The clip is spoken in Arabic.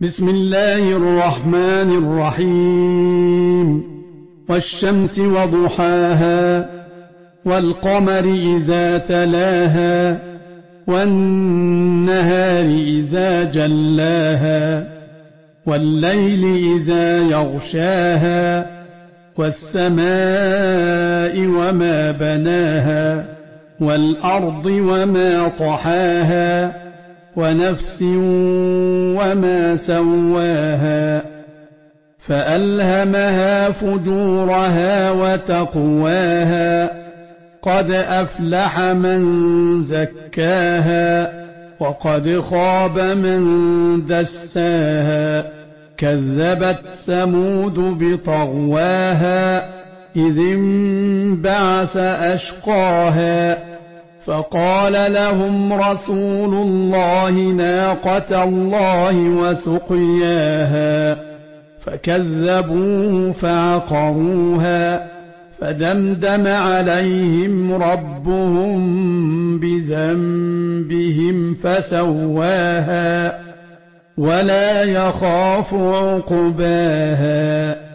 بسم الله الرحمن الرحيم والشمس وضحاها والقمر إذا تلاها والنهار إذا جلاها والليل إذا يغشاها والسماء وما بناها والأرض وما طحاها ونفس وما سواها فألهمها فجورها وتقواها قد أفلح من زكاها وقد خاب من دساها كذبت ثمود بطغواها إذ انبعث أشقاها فقال لهم رسول الله ناقة الله وسقياها فكذبوه فعقروها فدمدم عليهم ربهم بذنبهم فسواها ولا يخاف عقباها